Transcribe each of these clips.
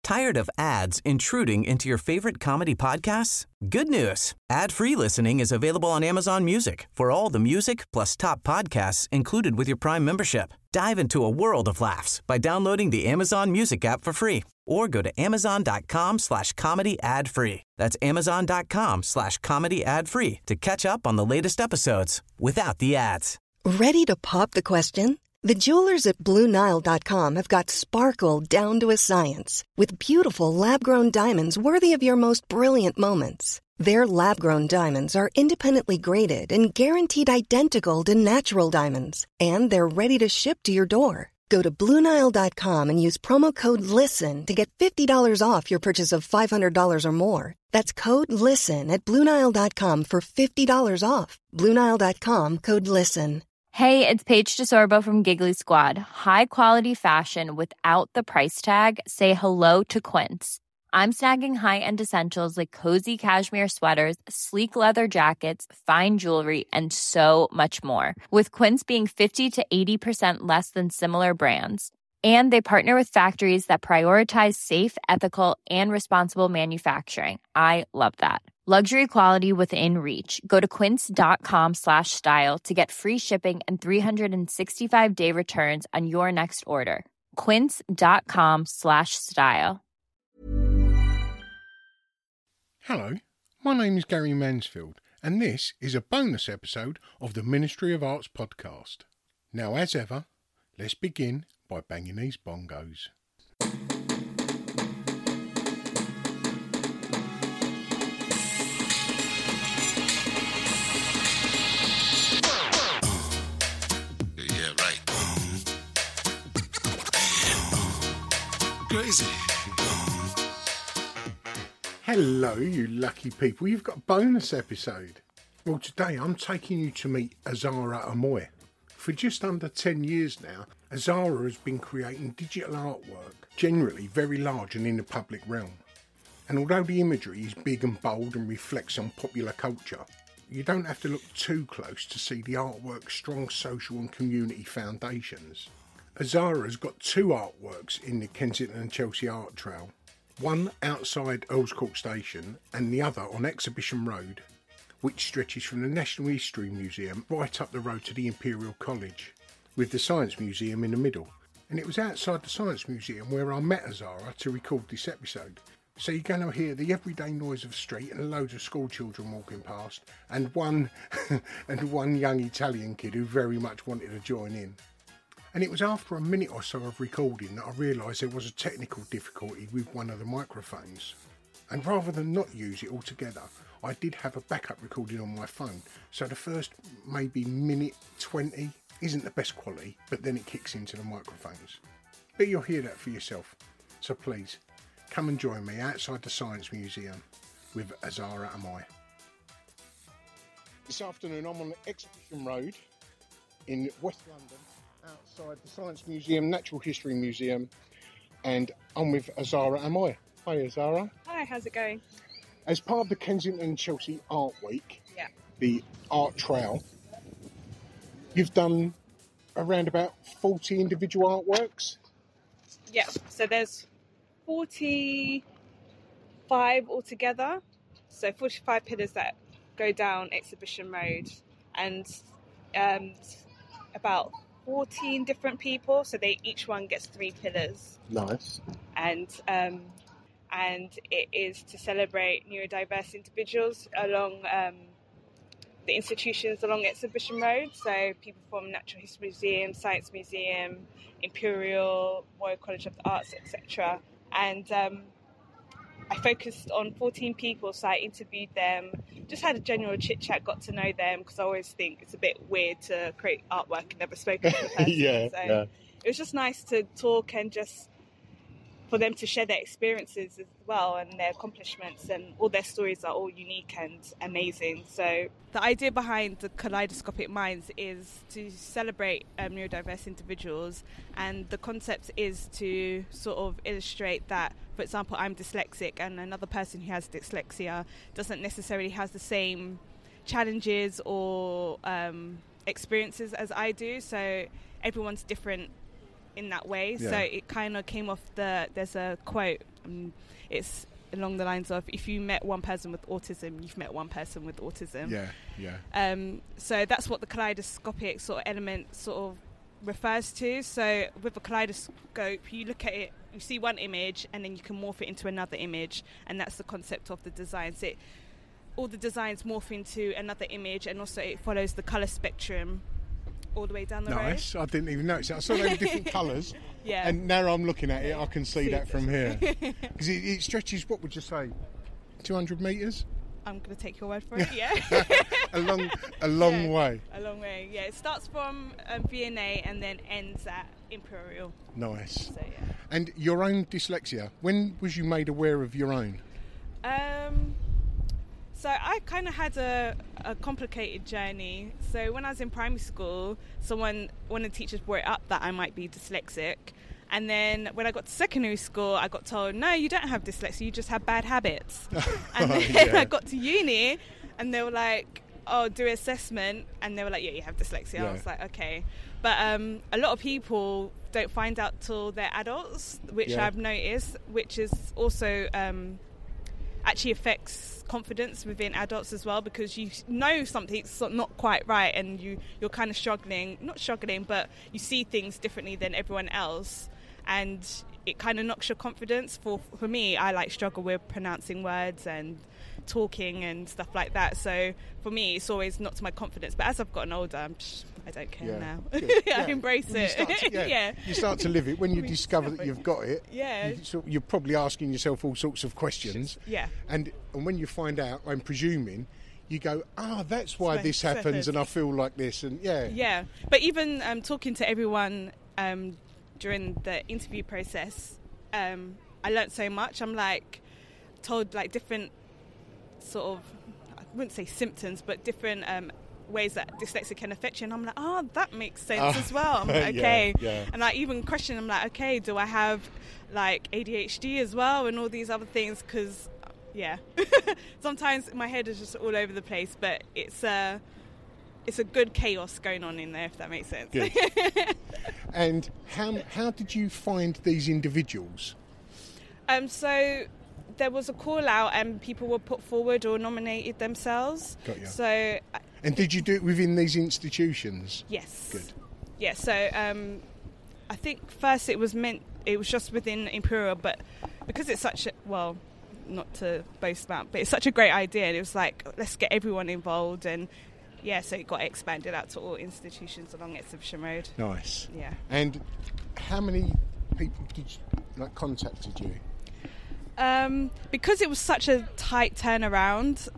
Tired of ads intruding into your favorite comedy podcasts? Good news. Ad-free listening is available on Amazon Music for all the music plus top podcasts included with your Prime membership. Dive into a world of laughs by downloading the Amazon Music app for free or go to amazon.com/comedy ad-free. That's amazon.com/comedy ad-free to catch up on the latest episodes without the ads. Ready to pop the question? The jewelers at BlueNile.com have got sparkle down to a science with beautiful lab-grown diamonds worthy of your most brilliant moments. Their lab-grown diamonds are independently graded and guaranteed identical to natural diamonds, and they're ready to ship to your door. Go to BlueNile.com and use promo code LISTEN to get $50 off your purchase of $500 or more. That's code LISTEN at BlueNile.com for $50 off. BlueNile.com, code LISTEN. Hey, it's Paige DeSorbo from Giggly Squad. High quality fashion without the price tag. Say hello to Quince. I'm snagging high-end essentials like cozy cashmere sweaters, sleek leather jackets, fine jewelry, and so much more. With Quince being 50 to 80% less than similar brands. And they partner with factories that prioritize safe, ethical, and responsible manufacturing. I love that. Luxury quality within reach. Go to quince.com/style to get free shipping and 365-day returns on your next order. Quince.com/style. Hello, my name is Gary Mansfield, and this is a bonus episode of the Ministry of Arts podcast. Now, as ever, let's begin by banging these bongos. Crazy. Hello, you lucky people. You've got a bonus episode. Well, today I'm taking you to meet Azara Amoy. For just under 10 years now, Azara has been creating digital artwork, generally very large and in the public realm. And although the imagery is big and bold and reflects on popular culture, you don't have to look too close to see the artwork's strong social and community foundations. Azara has got two artworks in the Kensington and Chelsea Art Trail, one outside Earls Court Station and the other on Exhibition Road, which stretches from the National History Museum right up the road to the Imperial College, with the Science Museum in the middle. And it was outside the Science Museum where I met Azara to record this episode. So you're going to hear the everyday noise of the street and loads of school children walking past, and one young Italian kid who very much wanted to join in. And it was after a minute or so of recording that I realised there was a technical difficulty with one of the microphones. And rather than not use it altogether, I did have a backup recording on my phone. So the first maybe minute 20 isn't the best quality, but then it kicks into the microphones. But you'll hear that for yourself. So please, come and join me outside the Science Museum with Azara Amoy. This afternoon I'm on Exhibition Road in West London, outside the Science Museum, Natural History Museum, and I'm with Azara Amoy. Hi Azara. Hi, how's it going? As part of the Kensington and Chelsea Art Week, Yeah. the Art Trail, you've done around about 40 individual artworks? Yeah, so there's 45 altogether. So 45 pillars that go down Exhibition Road, and about 14 different people, so each one gets 3 pillars. Nice. And it is to celebrate neurodiverse individuals along the institutions along Exhibition Road, so people from Natural History Museum, Science Museum, Imperial, Royal College of the Arts, etc. And I focused on 14 people, so I interviewed them, just had a general chit-chat, got to know them, because I always think it's a bit weird to create artwork and never spoken to the person. Yeah. It was just nice to talk and just for them to share their experiences as well and their accomplishments, and all their stories are all unique and amazing. So the idea behind the Kaleidoscopic Minds is to celebrate neurodiverse individuals, and the concept is to sort of illustrate that, for example, I'm dyslexic and another person who has dyslexia doesn't necessarily have the same challenges or experiences as I do, so everyone's different in that way. So it kind of came off there's a quote, And it's along the lines of, if you met one person with autism, you've met one person with autism. So that's what the kaleidoscopic sort of element sort of refers to. So with a kaleidoscope, you look at it, you see one image, and then you can morph it into another image, and that's the concept of the design. So all the designs morph into another image, and also it follows the colour spectrum all the way down the road. Nice. I didn't even notice it. I saw they were different colours. Yeah. And now I'm looking at it, I can see that from here. Because it stretches, what would you say, 200 metres? I'm going to take your word for it, yeah. a long way. A long way, yeah. It starts from V&A and then ends at Imperial. Nice. So, yeah. And your own dyslexia, when was you made aware of your own? So I kind of had a complicated journey. So when I was in primary school, one of the teachers brought it up that I might be dyslexic. And then when I got to secondary school, I got told, no, you don't have dyslexia, you just have bad habits. And then I got to uni, and they were like, oh, do an assessment. And they were like, yeah, you have dyslexia. Yeah. I was like, okay. But a lot of people don't find out till they're adults, which I've noticed, which is also actually affects confidence within adults as well, because you know something's not quite right, and you're kind of not struggling, but you see things differently than everyone else, and it kind of knocks your confidence. For me, I struggle with pronouncing words and talking and stuff like that, so for me it's always knocked my confidence. But as I've gotten older, I don't care now. I embrace it. You start to live it when you discover that you've got it. You're probably asking yourself all sorts of questions, and when you find out, I'm presuming, you go, that's why this happens, and I feel like this, and but even talking to everyone during the interview process, I learnt so much. I'm told different sort of, I wouldn't say symptoms, but different ways that dyslexia can affect you, and I'm like, that makes sense as well. I'm like, okay. And I even question, I'm like, okay, do I have ADHD as well, and all these other things? Because sometimes my head is just all over the place, but it's a good chaos going on in there, if that makes sense. Good. And how did you find these individuals? So there was a call out, and people were put forward or nominated themselves. Got you. So, and did you do it within these institutions? Yes. Good. Yeah. So I think first it was just within Imperial, but because it's such not to boast about, but it's such a great idea, and it was let's get everyone involved, and so it got expanded out to all institutions along Exhibition Road. Nice. Yeah. And how many people contacted you? Because it was such a tight turnaround,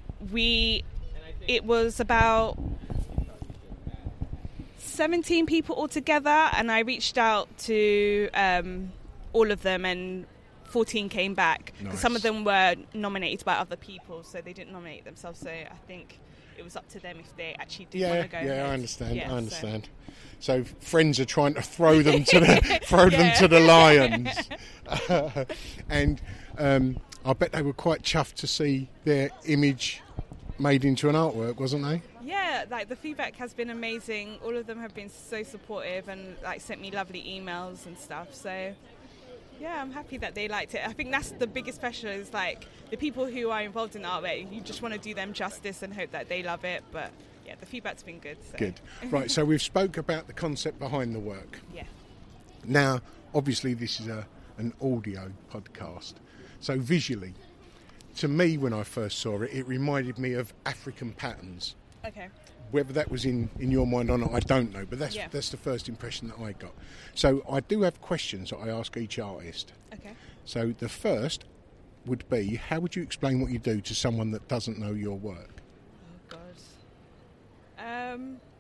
it was about 17 people altogether, and I reached out to all of them, and 14 came back. Nice. Some of them were nominated by other people, so they didn't nominate themselves, so I think it was up to them if they actually did want to go ahead. I understand. So friends are trying to throw them to the lions. And I bet they were quite chuffed to see their image made into an artwork, wasn't they? Yeah, the feedback has been amazing. All of them have been so supportive and sent me lovely emails and stuff. So yeah, I'm happy that they liked it. I think that's the biggest pressure, is the people who are involved in artwork, you just want to do them justice and hope that they love it. But yeah, the feedback's been good. So. Good. Right, so we've spoke about the concept behind the work. Yeah. Now, obviously this is an audio podcast. So visually, to me, when I first saw it, it reminded me of African patterns. Okay. Whether that was in your mind or not, I don't know, but that's the first impression that I got. So I do have questions that I ask each artist. Okay. So the first would be, how would you explain what you do to someone that doesn't know your work? Oh, God.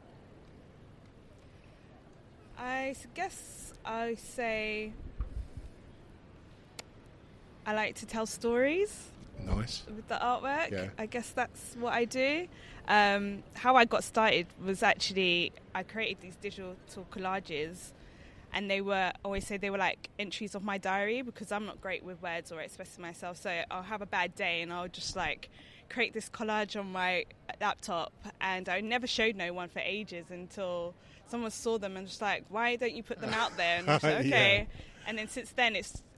I guess I say I like to tell stories. Nice. With the artwork. Yeah. I guess that's what I do. How I got started was actually, I created these digital collages, and they were entries of my diary, because I'm not great with words or expressing myself. So I'll have a bad day and I'll just create this collage on my laptop, and I never showed no one for ages until someone saw them and just why don't you put them out there? And I was okay. Yeah. And then since then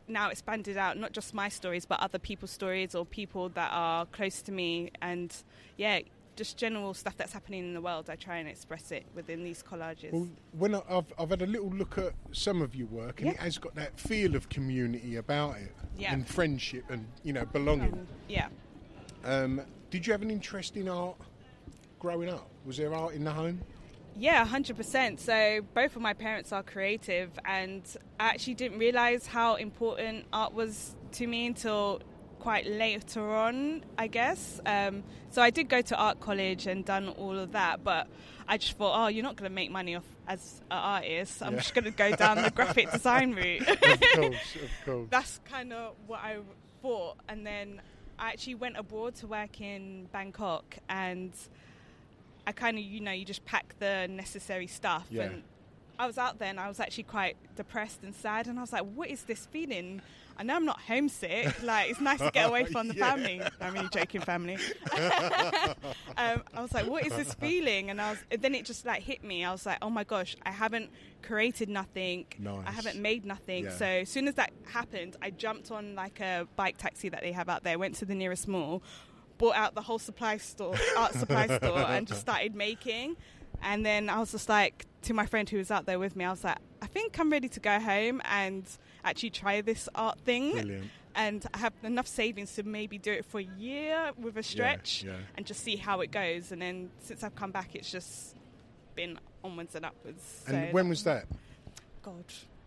now expanded out, not just my stories, but other people's stories or people that are close to me. And yeah, just general stuff that's happening in the world. I try and express it within these collages. Well, when I've had a little look at some of your work, and it has got that feel of community about it, and friendship, and belonging. Did you have an interest in art growing up? Was there art in the home? Yeah, 100%. So both of my parents are creative, and I actually didn't realise how important art was to me until quite later on, I guess. So I did go to art college and done all of that, but I just thought, you're not going to make money off as an artist. I'm just going to go down the graphic design route. Of course. That's kind of what I thought. And then I actually went abroad to work in Bangkok, and I kind of, you just pack the necessary stuff. Yeah. And I was out there and I was actually quite depressed and sad. And I was like, what is this feeling? I know I'm not homesick. Like, it's nice to get away from the family. I'm really joking, family. I was like, what is this feeling? And then it just hit me. I was like, oh my gosh, I haven't created nothing. Nice. I haven't made nothing. Yeah. So as soon as that happened, I jumped on a bike taxi that they have out there, went to the nearest mall, bought out the whole art supply store, and just started making. And then I was just like, to my friend who was out there with me, I was like, I think I'm ready to go home and actually try this art thing. Brilliant. And I have enough savings to maybe do it for a year with a stretch and just see how it goes. And then since I've come back, it's just been onwards and upwards. And when was that? God.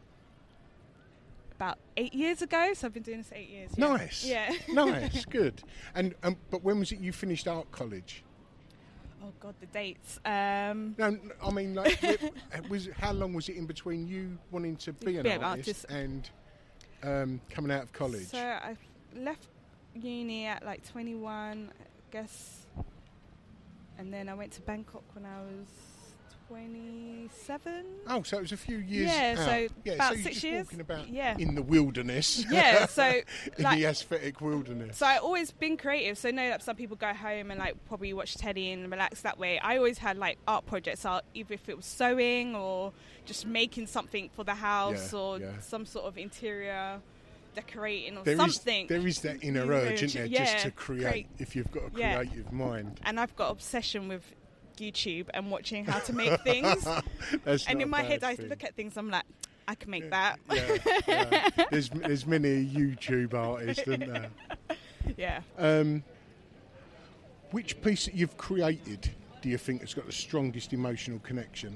About 8 years ago, so I've been doing this 8 years. Nice. Yeah. Nice, good. And but when was it you finished art college? Oh God, the dates. No, I mean, how long was it in between you wanting to be an artist and coming out of college? So I left uni at 21, I guess, and then I went to Bangkok when I was 27. Oh, so it was a few years out. So about you're 6 just years. Walking about in the wilderness. Yeah, so in the aesthetic wilderness. So I've always been creative. So I know that some people go home and probably watch telly and relax that way. I always had art projects, either if it was sewing or just making something for the house or some sort of interior decorating or something. There is that inner urge, isn't there, just to create if you've got a creative mind. And I've got obsession with YouTube and watching how to make things. And in my head I look at things, I'm like, I can make that. Yeah. There's many YouTube artists, isn't there? Yeah. Which piece that you've created do you think has got the strongest emotional connection?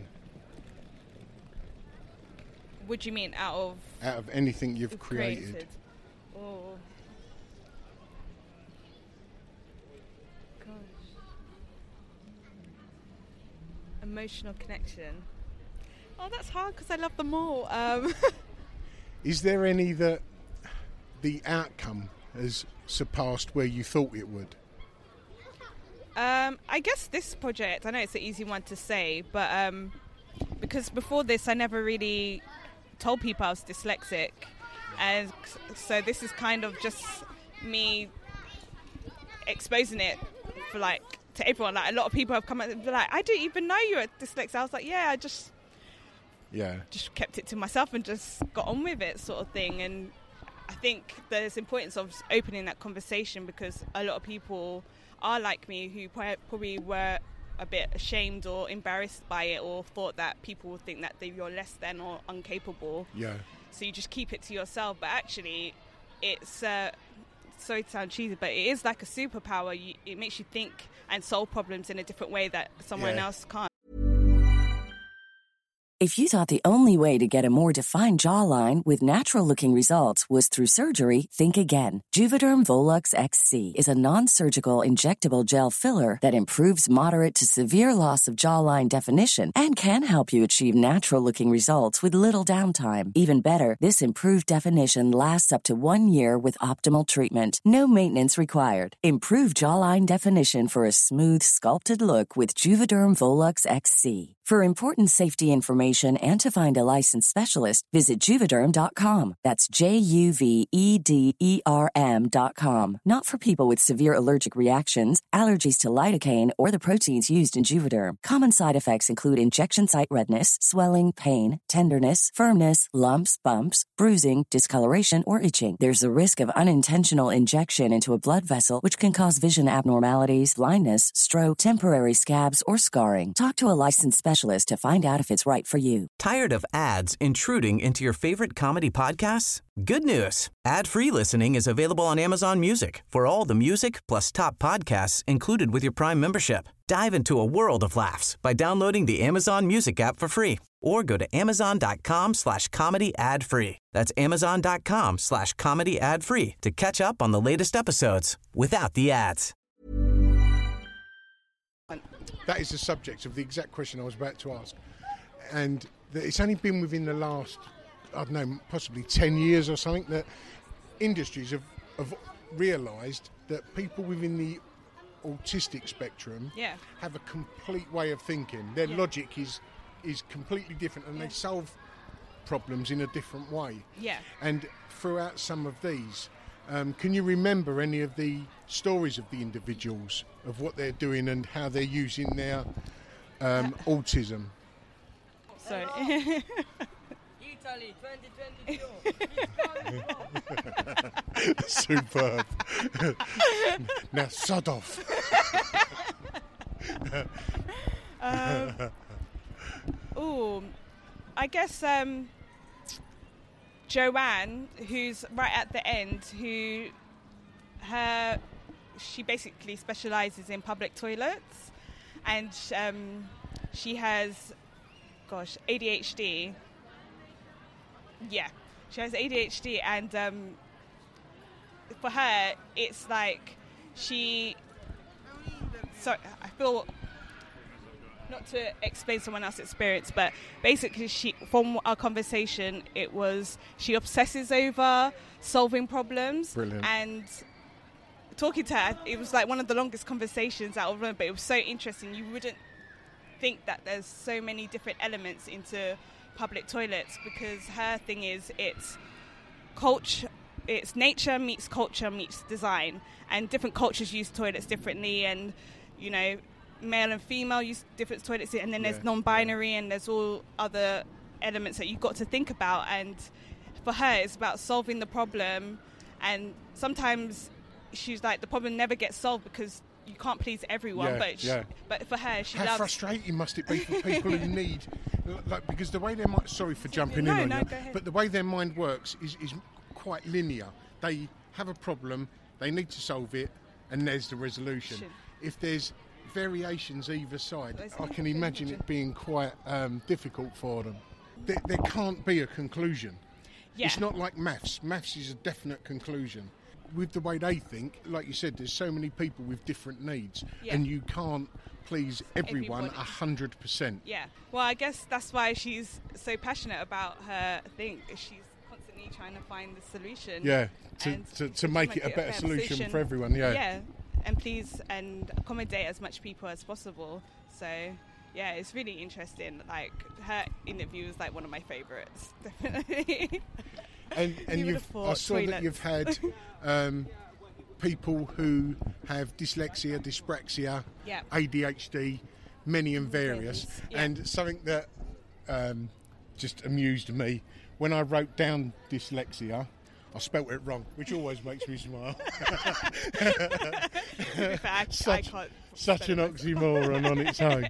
What do you mean, out of anything you've created? Oh. Emotional connection. Oh, that's hard because I love them all. Is there any that the outcome has surpassed where you thought it would? I guess this project, I know it's an easy one to say, but because before this I never really told people I was dyslexic, and so this is kind of just me exposing it for to everyone. A lot of people have come up and be like, I didn't even know you were dyslexic. I was like, I just kept it to myself and just got on with it, sort of thing. And I think there's importance of opening that conversation, because a lot of people are like me who probably were a bit ashamed or embarrassed by it, or thought that people would think that you're less than or incapable. Yeah. So you just keep it to yourself. But actually, it's sorry to sound cheesy, but it is like a superpower. It makes you think and solve problems in a different way that someone else can't. If you thought the only way to get a more defined jawline with natural-looking results was through surgery, think again. Juvederm Volux XC is a non-surgical injectable gel filler that improves moderate to severe loss of jawline definition and can help you achieve natural-looking results with little downtime. Even better, this improved definition lasts up to 1 year with optimal treatment. No maintenance required. Improve jawline definition for a smooth, sculpted look with Juvederm Volux XC. For important safety information and to find a licensed specialist, visit Juvederm.com. That's JUVEDERM.com. Not for people with severe allergic reactions, allergies to lidocaine, or the proteins used in Juvederm. Common side effects include injection site redness, swelling, pain, tenderness, firmness, lumps, bumps, bruising, discoloration, or itching. There's a risk of unintentional injection into a blood vessel, which can cause vision abnormalities, blindness, stroke, temporary scabs, or scarring. Talk to a licensed specialist to find out if it's right for you. Tired of ads intruding into your favorite comedy podcasts? Good news. Ad-free listening is available on Amazon Music for all the music plus top podcasts included with your Prime membership. Dive into a world of laughs by downloading the Amazon Music app for free or go to amazon.com/comedy ad-free. That's amazon.com/comedy ad-free to catch up on the latest episodes without the ads. That is the subject of the exact question I was about to ask. And it's only been within the last, I don't know, possibly 10 years or something that industries have realised that people within the autistic spectrum have a complete way of thinking. Their logic is completely different and they solve problems in a different way. Yeah. And throughout some of these, can you remember any of the stories of the individuals, of what they're doing and how they're using their autism? Sorry. Italy 2022. Superb. Now sod off. I guess Joanne, who's right at the end, she basically specialises in public toilets, and she has, ADHD. Yeah, she has ADHD, and for her, it's like I feel, not to explain someone else's experience, but basically from our conversation, it was she obsesses over solving problems. Brilliant. And talking to her, it was like one of the longest conversations out of them, but it was so interesting. You wouldn't think that there's so many different elements into public toilets, because her thing is it's nature meets culture meets design, and different cultures use toilets differently, and male and female use different toilets, and then there's non-binary, and there's all other elements that you've got to think about. And for her, it's about solving the problem, and sometimes she's like, the problem never gets solved because you can't please everyone. But for her, she loves. How frustrating must it be for people who need, because the way their mind. Sorry for jumping in on you, go ahead. but the way their mind works is quite linear. They have a problem, they need to solve it, and there's the resolution. If there's variations either side, I can imagine it being quite difficult for them. There can't be a conclusion. Yeah. It's not like maths. Maths is a definite conclusion. With the way they think, like you said, there's so many people with different needs, and you can't please everyone 100%. Yeah. Well, I guess that's why she's so passionate about her thing. She's constantly trying to find the solution. Yeah, to make it a better solution for everyone. Yeah. Yeah, and please and accommodate as much people as possible. So, yeah, it's really interesting. Like, her interview is like one of my favourites, definitely. And I saw that you've had people who have dyslexia, dyspraxia, ADHD, many and various. And something that just amused me, when I wrote down dyslexia, I spelt it wrong, which always makes me smile. Such an oxymoron on its own.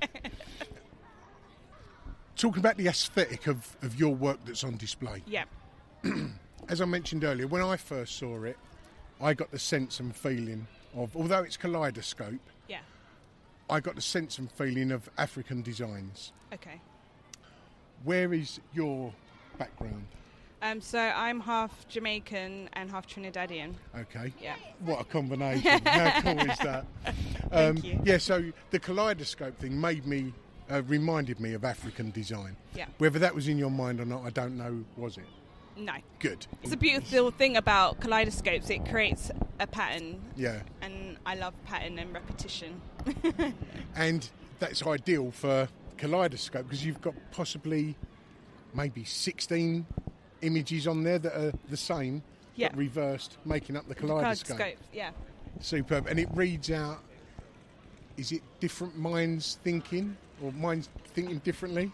Talking about the aesthetic of your work that's on display. Yeah. As I mentioned earlier, when I first saw it, I got the sense and feeling of, although it's kaleidoscope, I got the sense and feeling of African designs. Okay. Where is your background? So I'm half Jamaican and half Trinidadian. Okay. Yeah. What a combination. How cool is that? Thank you. Yeah, so the kaleidoscope thing reminded me of African design. Yeah. Whether that was in your mind or not, I don't know, was it? No. Good. It's a beautiful thing about kaleidoscopes. It creates a pattern. Yeah. And I love pattern and repetition. And that's ideal for Kaleidoscope, because you've got possibly maybe 16 images on there that are the same, but reversed, making up the kaleidoscope. Yeah. Superb. And it reads out, is it different minds thinking, or minds thinking differently?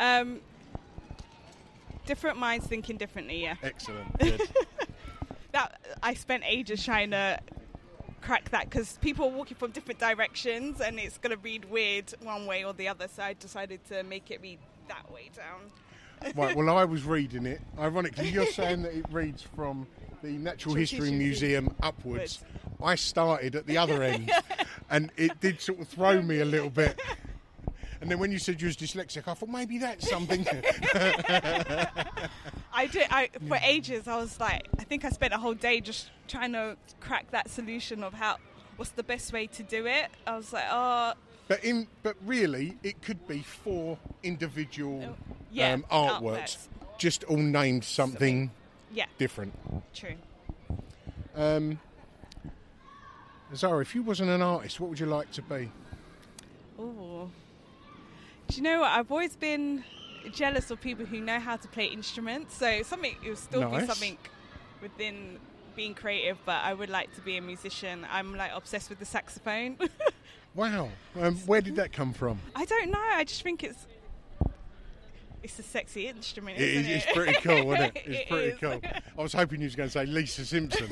Different minds thinking differently, yeah. Excellent. Good. I spent ages trying to crack that, because people are walking from different directions and it's going to read weird one way or the other, so I decided to make it read that way down. Right, well, I was reading it. Ironically, you're saying that it reads from the Natural History Museum upwards. I started at the other end, and it did sort of throw me a little bit. And then when you said you was dyslexic, I thought maybe that's something. For ages, I was like, I think I spent a whole day just trying to crack that solution of what's the best way to do it. I was like, But really, it could be 4 individual artworks, just all named something different. True. Zara, if you wasn't an artist, what would you like to be? Oh, do you know what? I've always been jealous of people who know how to play instruments. So it will still be something within being creative, but I would like to be a musician. I'm like obsessed with the saxophone. Wow. Where did that come from? I don't know. I just think it's a sexy instrument, isn't it? It's pretty cool, isn't it? It's pretty cool. I was hoping you was going to say Lisa Simpson.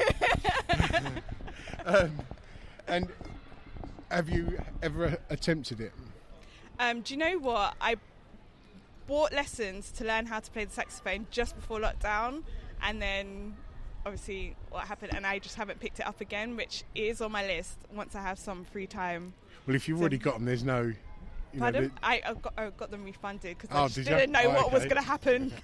And have you ever attempted it? Do you know what? I bought lessons to learn how to play the saxophone just before lockdown, and then obviously what happened, and I just haven't picked it up again, which is on my list once I have some free time. Well, if you've already got them, there's no... Pardon? I got them refunded because I just didn't know what was going to happen.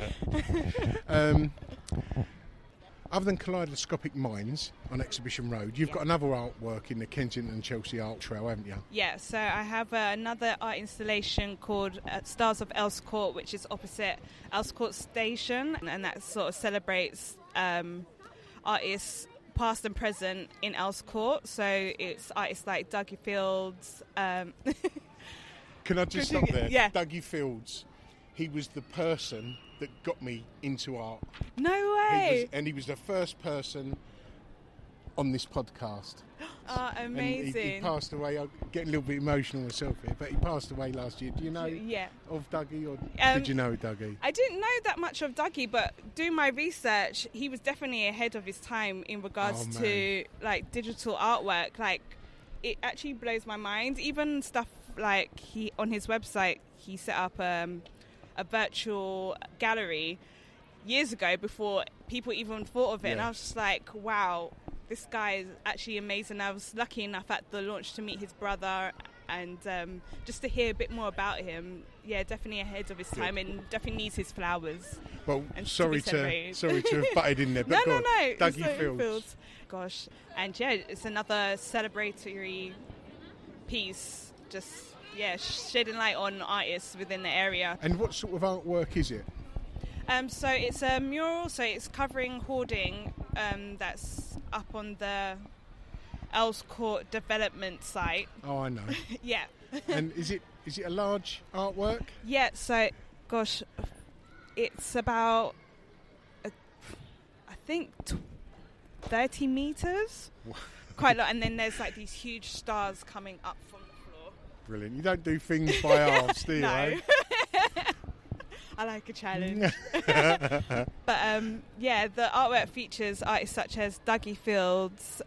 Other than Kaleidoscopic Minds on Exhibition Road, you've got another artwork in the Kensington and Chelsea Art Trail, haven't you? Yeah, so I have another art installation called Stars of Earls Court, which is opposite Earls Court Station, and that sort of celebrates artists past and present in Earls Court. So it's artists like Dougie Fields. Can I just stop there? Yeah. Dougie Fields, he was the person that got me into art. No way! He was the first person on this podcast. Oh, amazing. And he passed away. I'm getting a little bit emotional myself here, but he passed away last year. Do you know of Dougie, or did you know Dougie? I didn't know that much of Dougie, but doing my research, he was definitely ahead of his time in regards to like digital artwork. Like, it actually blows my mind. Even stuff like on his website, he set up a virtual gallery years ago before people even thought of it, and I was just like, wow, this guy is actually amazing. I was lucky enough at the launch to meet his brother and just to hear a bit more about him. Yeah, definitely ahead of his time, and definitely needs his flowers. Well, sorry to have butted in there, but no, Dougie Fields. Gosh, and yeah, it's another celebratory piece, just shedding light on artists within the area. And what sort of artwork is it? So it's a mural, so it's covering hoarding that's up on the Earls Court development site. Oh, I know. Yeah. And is it a large artwork? Yeah, so, gosh, it's about, I think, 30 metres. Quite a lot. And then there's like these huge stars coming up from the floor. Brilliant. You don't do things by halves, do you? No. Eh? I like a challenge. But the artwork features artists such as Dougie Fields,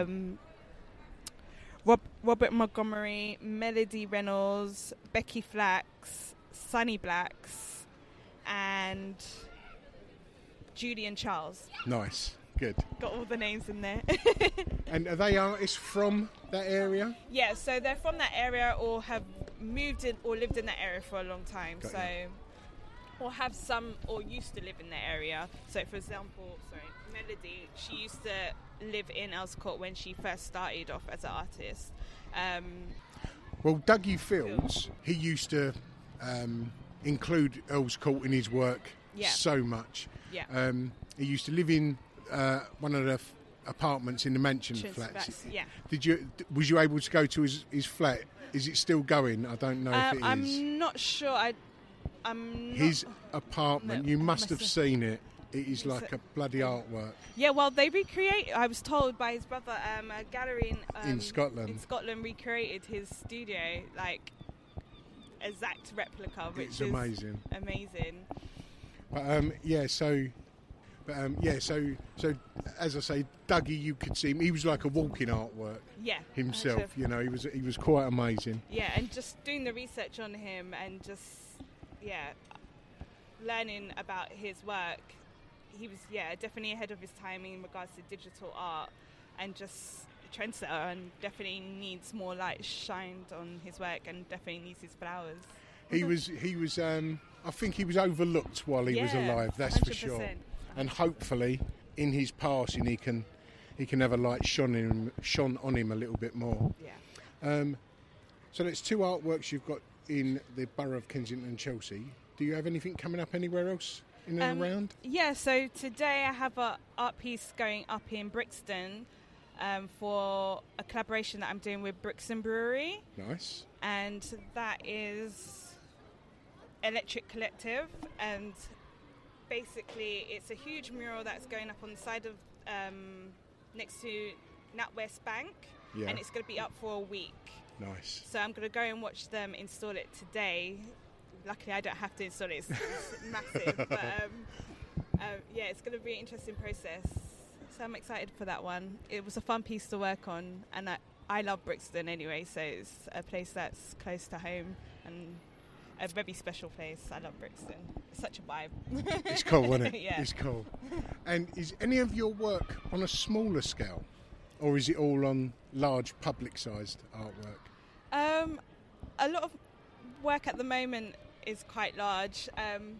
Robert Montgomery, Melody Reynolds, Becky Flax, Sunny Blacks, and Julian Charles. Nice. Good. Got all the names in there. And are they artists from that area? Yeah, so they're from that area or have moved in or lived in that area for a long time. Got so, you. or have some or used to live in that area. So, for example, Melody, she used to live in Earls Court when she first started off as an artist. Well, Dougie Fields, he used to include Earls Court in his work so much. Yeah. He used to live in one of the apartments in the mansion Trinity flats. flats, yeah. Was you able to go to his flat? Is it still going? I don't know if it is. I'm not sure. His apartment, No, you must have must seen it. It is like a bloody artwork. Yeah, well, they recreate. I was told by his brother, a gallery in Scotland. In Scotland, recreated his studio, like exact replica, which It's is amazing. Amazing. But so as I say, Dougie, you could see him. He was like a walking artwork. Yeah. Himself, you know, he was quite amazing. Yeah, and just doing the research on him and just learning about his work. He was, definitely ahead of his time in regards to digital art, and just a trendsetter, and definitely needs more light shined on his work, and definitely needs his flowers. He was. I think he was overlooked while he was alive. That's 100%. For sure. And hopefully, in his passing, he can have a light shone on him a little bit more. Yeah. So there's 2 artworks you've got in the borough of Kensington and Chelsea. Do you have anything coming up anywhere else in and around? Yeah, so today I have an art piece going up in Brixton for a collaboration that I'm doing with Brixton Brewery. Nice. And that is Electric Collective, and basically it's a huge mural that's going up on the side of next to NatWest Bank, and it's going to be up for a week. Nice. So I'm going to go and watch them install it today. Luckily, I don't have to install it. It's massive. But it's going to be an interesting process. So I'm excited for that one. It was a fun piece to work on, and I love Brixton anyway, so it's a place that's close to home and a very special place. I love Brixton. It's such a vibe. It's cool, isn't it? Yeah. It's cool. And is any of your work on a smaller scale, or is it all on large public-sized artwork? A lot of work at the moment is quite large.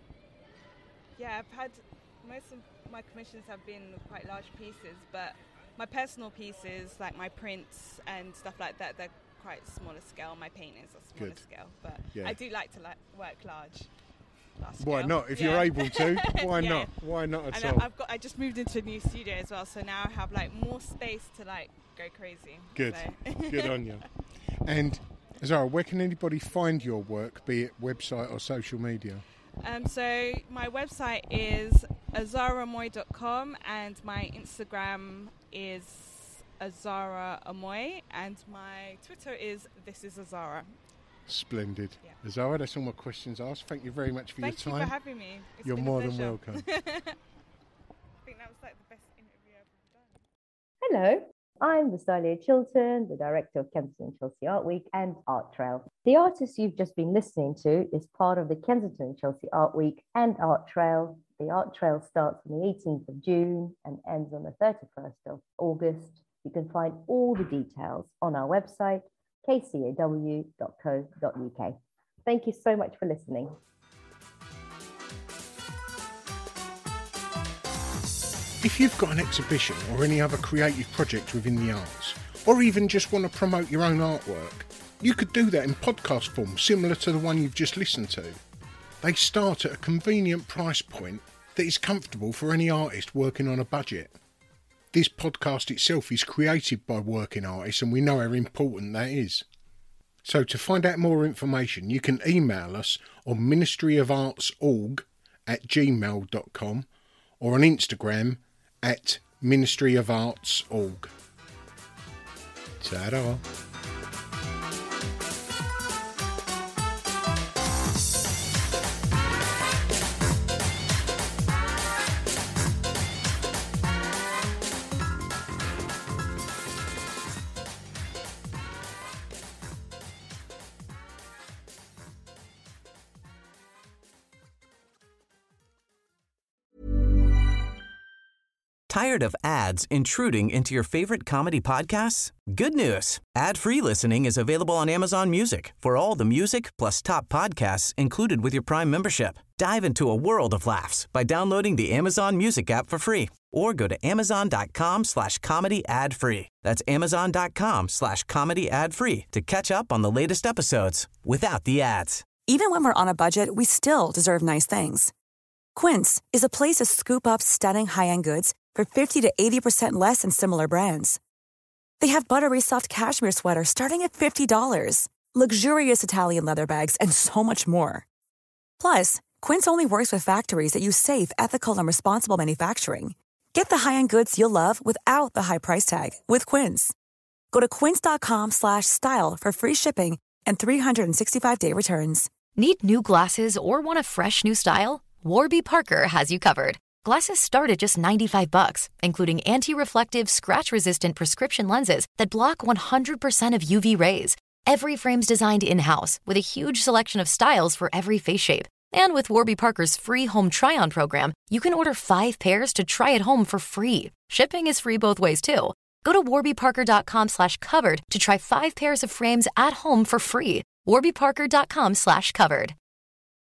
I've had most of my commissions have been quite large pieces, but my personal pieces, like my prints and stuff like that, they're quite smaller scale. My paintings are smaller scale, but I do like to work large. Why not? If you're able to, why not? Why not at all? I just moved into a new studio as well, so now I have more space to go crazy. Good, so. Good on you. And Azara, where can anybody find your work, be it website or social media? So my website is azaraamoy.com, and my Instagram is azaraamoy, and my Twitter is thisisazara. Splendid. Yeah. Azara, that's all my questions asked. Thank you very much for your time. Thank you for having me. You're more than welcome. I think that was the best interview I've ever done. Hello. I'm Visalia Chilton, the director of Kensington Chelsea Art Week and Art Trail. The artist you've just been listening to is part of the Kensington Chelsea Art Week and Art Trail. The Art Trail starts on the 18th of June and ends on the 31st of August. You can find all the details on our website, kcaw.co.uk. Thank you so much for listening. If you've got an exhibition or any other creative project within the arts, or even just want to promote your own artwork, you could do that in podcast form, similar to the one you've just listened to. They start at a convenient price point that is comfortable for any artist working on a budget. This podcast itself is created by working artists, and we know how important that is. So to find out more information, you can email us on ministryofartsorg@gmail.com or on Instagram @ministryofartsorg. Ta-da! Tired of ads intruding into your favorite comedy podcasts? Good news. Ad-free listening is available on Amazon Music for all the music plus top podcasts included with your Prime membership. Dive into a world of laughs by downloading the Amazon Music app for free or go to amazon.com/comedy ad-free. That's amazon.com/comedy ad-free to catch up on the latest episodes without the ads. Even when we're on a budget, we still deserve nice things. Quince is a place to scoop up stunning high-end goods for 50 to 80% less than similar brands. They have buttery soft cashmere sweaters starting at $50, luxurious Italian leather bags, and so much more. Plus, Quince only works with factories that use safe, ethical, and responsible manufacturing. Get the high-end goods you'll love without the high price tag with Quince. Go to quince.com/style for free shipping and 365-day returns. Need new glasses or want a fresh new style? Warby Parker has you covered. Glasses start at just $95, including anti-reflective, scratch-resistant prescription lenses that block 100% of UV rays. Every frame's designed in-house with a huge selection of styles for every face shape. And with Warby Parker's free home try-on program, you can order 5 pairs to try at home for free. Shipping is free both ways, too. Go to warbyparker.com/covered to try 5 pairs of frames at home for free. warbyparker.com/covered.